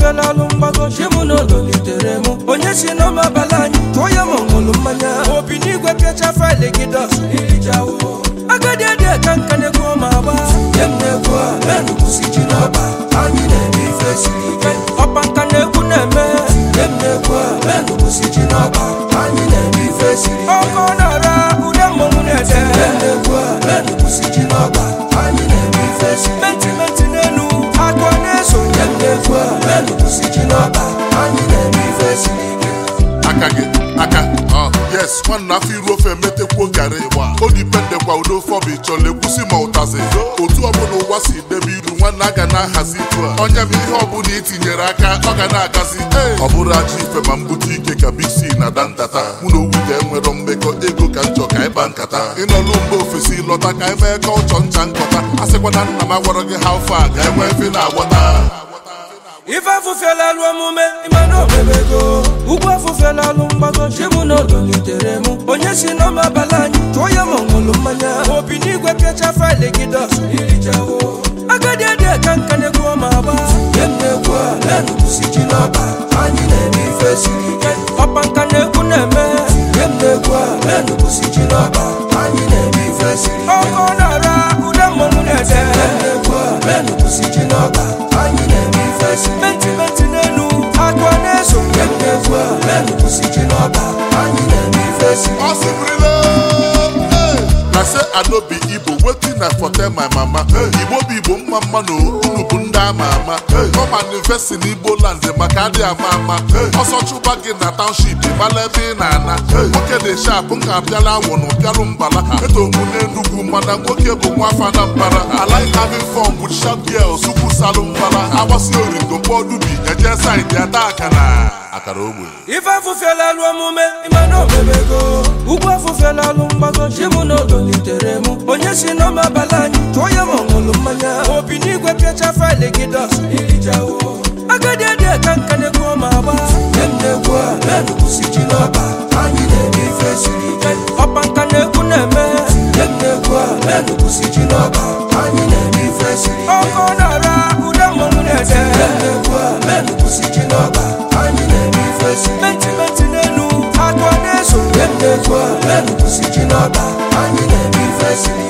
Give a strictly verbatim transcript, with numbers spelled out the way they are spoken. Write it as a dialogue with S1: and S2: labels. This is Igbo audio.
S1: fufela lumbago shimuno doliteremo onye si no mabalani toya mongolo manya obini gwe pia file gidos ilijawo agade de kankane ko maba yemne kwa menu kusiji noba ani ne mi fesiri ke opankane kuneme yemne kwa menu kusiji noba ani ne mi fesiri okonara udemo munete yemne kwa menu kusiji noba ani ne mi fesiri menti menti nenu akone so yemne kwa menu kusiji noba ani ne mi fesiri
S2: akage aka ah yes one na fi ro fe mete kwo gare wa o depend kwa udo for bi chole kusi ma utaze otu obodo wa si debi iru nwa na ga na hazi tu onye mi ihe obuna itinyere aka ọ ga na agazi eh oburu aji ife ma mbuti ike ka bisi na dantata mu no wude enwero mmekọ ego ka ncho ka iba nkata inolu mba ofesi lọta ka ime ka ọchọ ncha nkọta asekwa na nna ma gwara gị how far ga enwe fi na agwọta
S1: Ifa fufela luamume imano bebego Ugwa fufela lumbago shimuno doliteremo onye si no mabalani toya mongolo manya obini gwe pia file gidos ilijawo agade de kankane ko maba yemne kwa menu kusiji noba ani ne mi fesiri ke opankane kuneme yemne kwa menu kusiji noba ani ne mi fesiri okonara udemo munete yemne kwa menu kusiji noba ani ne mi fesiri menti menti nenu akwane so yemne kwa menu kusiji noba ani ne mi fesiri
S2: Osibrile I say I no be Igbo, waiting I for tell my mama. Igbo be Igbo mama no, unu bu nda mama. Come and invest in Igbo land, makadi a mama. Also chuba in the township, balebi na na. Oke de sharp, unka piala wono, pialu mbala. Eto mune nugu mana, oke bu mwafa na mbala. I like having fun with sharp girls, suku salum mbala. I was your ringo, bodu bi, eje side ya dakana. Akara ogwe.
S1: Ifa fufela luamume, imano bebego. Ugwa fufela lumbago, shimuno doliteremo onye si no mabalani toya mongolo manya obini gwe pia file gidos ilijawo agade de kankane ko maba yemne kwa menu kusiji noba ani ne mi fesiri ke opankane kuneme yemne kwa menu kusiji noba ani ne mi fesiri okonara udemo munete yemne kwa menu kusiji noba ani ne mi fesiri menti menti nenu akwane so yemne kwa menu kusiji noba ani ne mi fesiri